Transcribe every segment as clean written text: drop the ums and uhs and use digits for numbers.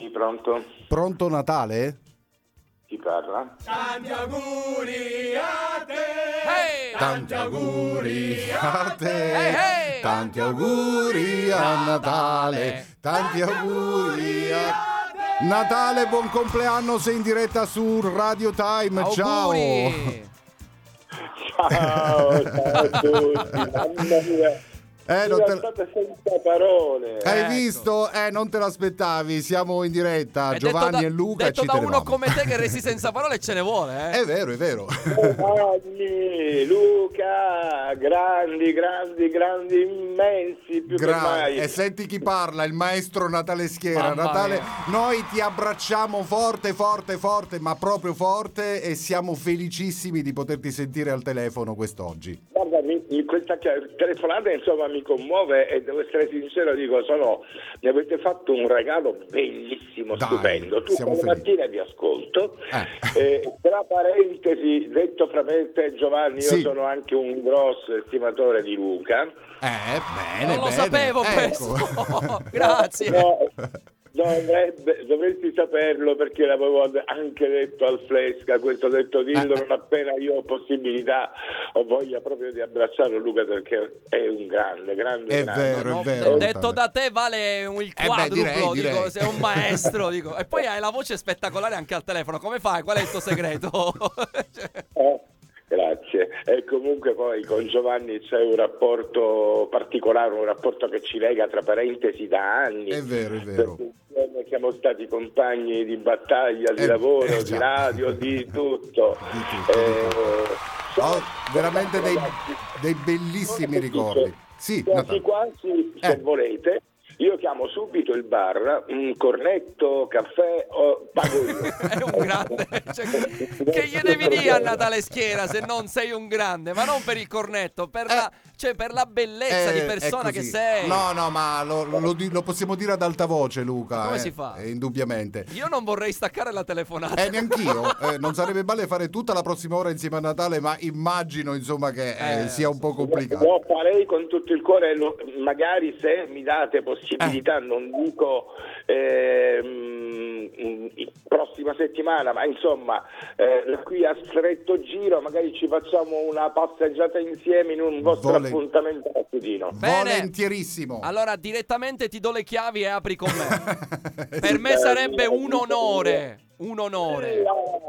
Sì, pronto? Pronto Natale? Chi parla? Tanti auguri a te! Hey! Tanti auguri a te, Hey, hey! tanti auguri a Natale, tanti auguri a Natale, buon compleanno, sei in diretta su Radio Time, ciao! Auguri! Ciao a tutti, mamma mia. Non te... State senza parole. Hai Ecco. visto? Non te l'aspettavi, siamo in diretta, È Giovanni e Luca, detto ci da uno tenevamo. come te che resti senza parole ce ne vuole, eh? È vero, è vero. Giovanni, Luca, grandi, immensi, più che mai. E senti chi parla, il maestro Natale Schiera. Mamma Natale, mia. noi ti abbracciamo forte, ma proprio forte, e siamo felicissimi di poterti sentire al telefono quest'oggi. Guarda, questa telefonata insomma mi commuove e devo essere sincero, dico, mi avete fatto un regalo bellissimo, Dai, stupendo. Tutte siamo le felici. mattine vi ascolto. Tra parentesi, detto fra me e te Giovanni, Sì. io sono anche un grosso estimatore di Luca. Bene, Non lo bene. sapevo Ecco. questo. Grazie. No, dovresti saperlo perché l'avevo anche detto al Flesca, questo detto dillo non appena io ho possibilità, ho voglia proprio di abbracciare Luca perché è un grande. È vero, è vero. Detto da te vale il quadruplo, direi. dico, sei un maestro, dico. E poi hai la voce spettacolare anche al telefono, come fai? Qual è il tuo segreto? Grazie. E comunque poi con Giovanni c'è un rapporto particolare, un rapporto che ci lega tra parentesi da anni. È vero, è vero. Perché insieme siamo stati compagni di battaglia, di lavoro, di radio, di tutto. Veramente dei bellissimi ricordi. Sì, quasi, se volete. Io chiamo subito il bar, un cornetto, caffè, pago io. È un grande. Che gli devi dire a Natale Schiera se non sei un grande? Ma non per il cornetto, per la bellezza di persona che sei. No, ma lo possiamo dire ad alta voce, Luca. Come si fa? Indubbiamente. Io non vorrei staccare la telefonata. Neanch'io. Non sarebbe male fare tutta la prossima ora insieme a Natale, ma immagino insomma che sia un po' complicato. Lo farei con tutto il cuore, magari se mi date possibilità, non dico prossima settimana, ma insomma da qui a stretto giro magari ci facciamo una passeggiata insieme in un vostro appuntamento mattutino. Volentierissimo. Allora direttamente ti do le chiavi e apri con me. Per me sarebbe un onore. Un onore.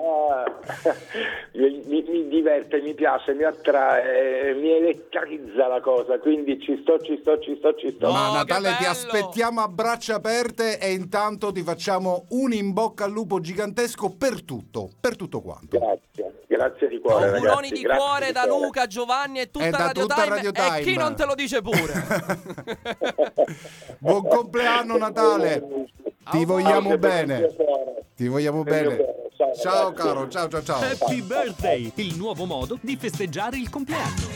Mi diverte, mi piace, mi attrae, mi elettrizza la cosa, quindi ci sto. Ma Oh, Natale che ti bello! aspettiamo a braccia aperte e intanto ti facciamo un in bocca al lupo gigantesco per tutto quanto. Grazie di cuore, Auguroni ragazzi. di Grazie cuore da cuore. Luca, Giovanni e tutta, E da Radio, tutta Time, Radio Time. e chi non te lo dice pure. Buon compleanno Natale. Ti vogliamo bene. Ti vogliamo bene. Ciao caro, ciao. Happy birthday, il nuovo modo di festeggiare il compleanno.